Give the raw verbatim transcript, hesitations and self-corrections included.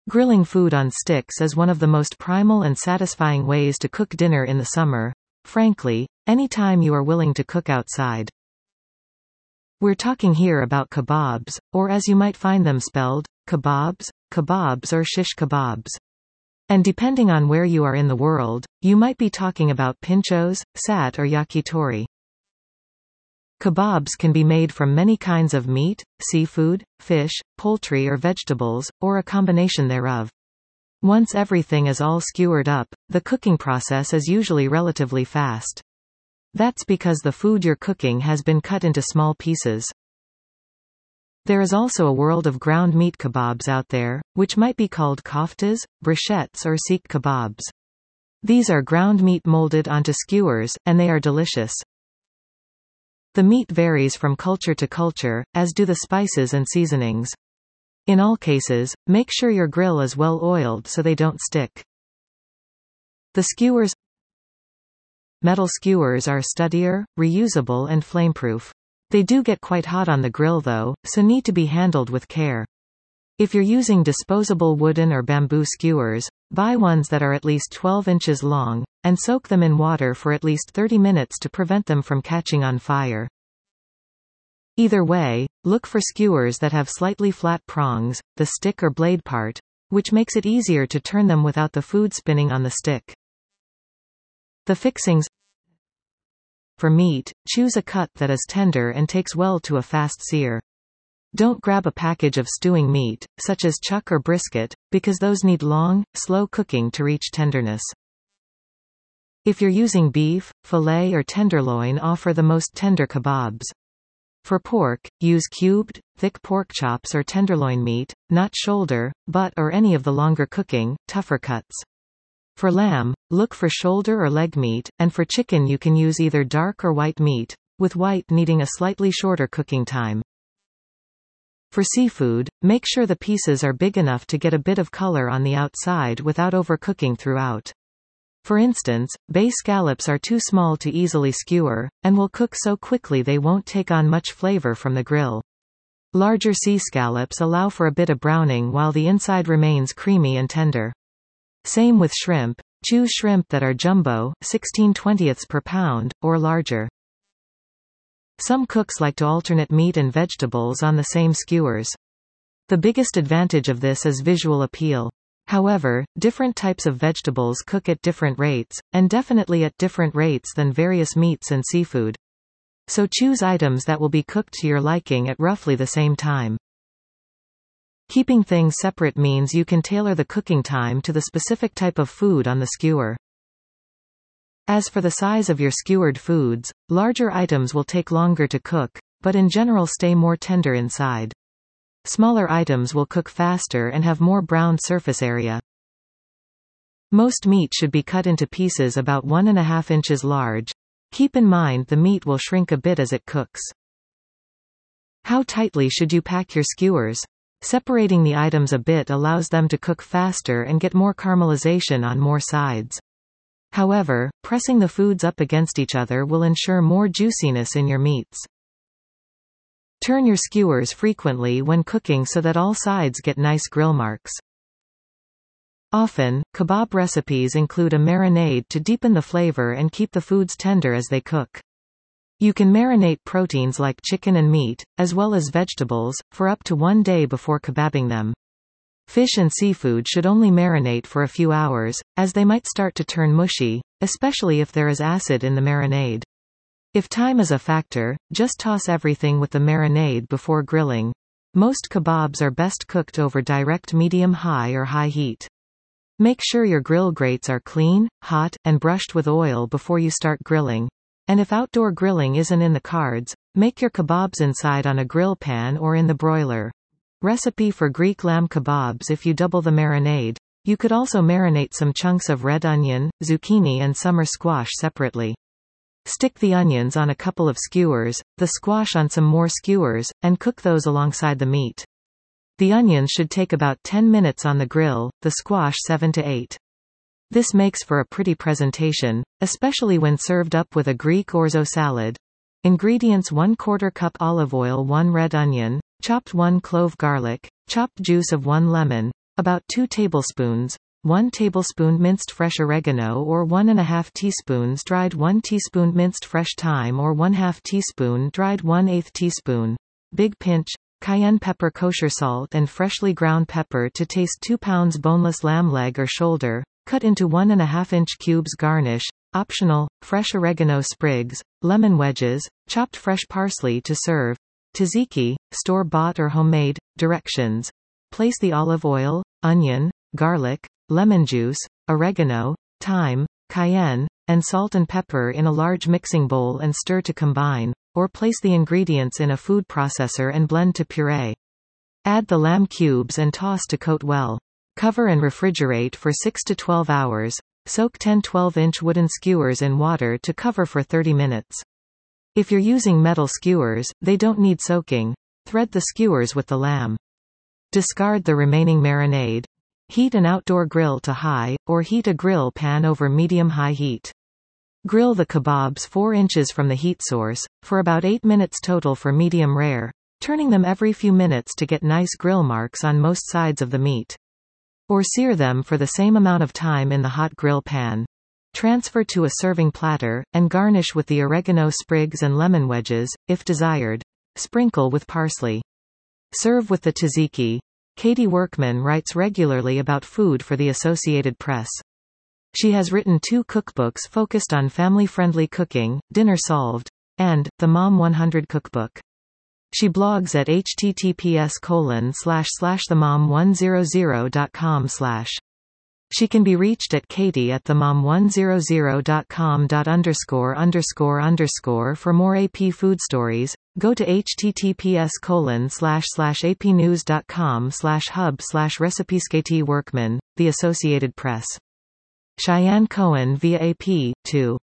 Grilling food on sticks is one of the most primal and satisfying ways to cook dinner in the summer. Frankly, any time you are willing to cook outside. We're talking here about kebabs, or as you might find them spelled, kebabs, kebabs or shish kebabs. And depending on where you are in the world, you might be talking about pinchos, sat or yakitori. Kebabs can be made from many kinds of meat, seafood, fish, poultry or vegetables, or a combination thereof. Once everything is all skewered up, the cooking process is usually relatively fast. That's because the food you're cooking has been cut into small pieces. There is also a world of ground meat kebabs out there, which might be called koftas, brochettes or seekh kebabs. These are ground meat molded onto skewers, and they are delicious. The meat varies from culture to culture, as do the spices and seasonings. In all cases, make sure your grill is well oiled so they don't stick. The skewers. Metal skewers are sturdier, reusable and flameproof. They do get quite hot on the grill though, so need to be handled with care. If you're using disposable wooden or bamboo skewers, buy ones that are at least twelve inches long, and soak them in water for at least thirty minutes to prevent them from catching on fire. Either way, look for skewers that have slightly flat prongs, the stick or blade part, which makes it easier to turn them without the food spinning on the stick. The fixings. For meat, choose a cut that is tender and takes well to a fast sear. Don't grab a package of stewing meat, such as chuck or brisket, because those need long, slow cooking to reach tenderness. If you're using beef, filet or tenderloin, offer the most tender kebabs. For pork, use cubed, thick pork chops or tenderloin meat, not shoulder, butt or any of the longer cooking, tougher cuts. For lamb, look for shoulder or leg meat, and for chicken you can use either dark or white meat, with white needing a slightly shorter cooking time. For seafood, make sure the pieces are big enough to get a bit of color on the outside without overcooking throughout. For instance, bay scallops are too small to easily skewer, and will cook so quickly they won't take on much flavor from the grill. Larger sea scallops allow for a bit of browning while the inside remains creamy and tender. Same with shrimp, choose shrimp that are jumbo, sixteen twentieths per pound, or larger. Some cooks like to alternate meat and vegetables on the same skewers. The biggest advantage of this is visual appeal. However, different types of vegetables cook at different rates, and definitely at different rates than various meats and seafood. So choose items that will be cooked to your liking at roughly the same time. Keeping things separate means you can tailor the cooking time to the specific type of food on the skewer. As for the size of your skewered foods, larger items will take longer to cook, but in general stay more tender inside. Smaller items will cook faster and have more browned surface area. Most meat should be cut into pieces about one and a half inches large. Keep in mind the meat will shrink a bit as it cooks. How tightly should you pack your skewers? Separating the items a bit allows them to cook faster and get more caramelization on more sides. However, pressing the foods up against each other will ensure more juiciness in your meats. Turn your skewers frequently when cooking so that all sides get nice grill marks. Often, kebab recipes include a marinade to deepen the flavor and keep the foods tender as they cook. You can marinate proteins like chicken and meat, as well as vegetables, for up to one day before kebabbing them. Fish and seafood should only marinate for a few hours, as they might start to turn mushy, especially if there is acid in the marinade. If time is a factor, just toss everything with the marinade before grilling. Most kebabs are best cooked over direct medium-high or high heat. Make sure your grill grates are clean, hot, and brushed with oil before you start grilling. And if outdoor grilling isn't in the cards, make your kebabs inside on a grill pan or in the broiler. Recipe for Greek lamb kebabs. If you double the marinade, you could also marinate some chunks of red onion, zucchini and summer squash separately. Stick the onions on a couple of skewers, the squash on some more skewers, and cook those alongside the meat. The onions should take about ten minutes on the grill, the squash seven to eight. This makes for a pretty presentation, especially when served up with a Greek orzo salad. Ingredients: one quarter cup olive oil, one red onion, chopped one clove garlic, chopped juice of one lemon, About two tablespoons, one tablespoon minced fresh oregano or one and a half teaspoons dried, one teaspoon minced fresh thyme or one half teaspoon dried, one eighth teaspoon. Big pinch, cayenne pepper, kosher salt and freshly ground pepper to taste, two pounds boneless lamb leg or shoulder, cut into one and a half inch cubes. Garnish, optional, fresh oregano sprigs, lemon wedges, chopped fresh parsley to serve. Tzatziki, store-bought or homemade. Directions. Place the olive oil, onion, garlic, lemon juice, oregano, thyme, cayenne, and salt and pepper in a large mixing bowl and stir to combine, or place the ingredients in a food processor and blend to puree. Add the lamb cubes and toss to coat well. Cover and refrigerate for six to twelve hours. Soak ten twelve inch wooden skewers in water to cover for thirty minutes. If you're using metal skewers, they don't need soaking. Thread the skewers with the lamb. Discard the remaining marinade. Heat an outdoor grill to high, or heat a grill pan over medium-high heat. Grill the kebabs four inches from the heat source, for about eight minutes total for medium rare, turning them every few minutes to get nice grill marks on most sides of the meat. Or sear them for the same amount of time in the hot grill pan. Transfer to a serving platter, and garnish with the oregano sprigs and lemon wedges, if desired. Sprinkle with parsley. Serve with the tzatziki. Katie Workman writes regularly about food for the Associated Press. She has written two cookbooks focused on family-friendly cooking, Dinner Solved, and The Mom one hundred Cookbook. She blogs at https colon slash slash themom100.com slash. She can be reached at Katie at themom100.com dot underscore underscore underscore. For more A P food stories, go to https colon slash slash apnews.com slash hub slash recipes. Katie Workman, The Associated Press. Cheyenne Cohen via A P, two.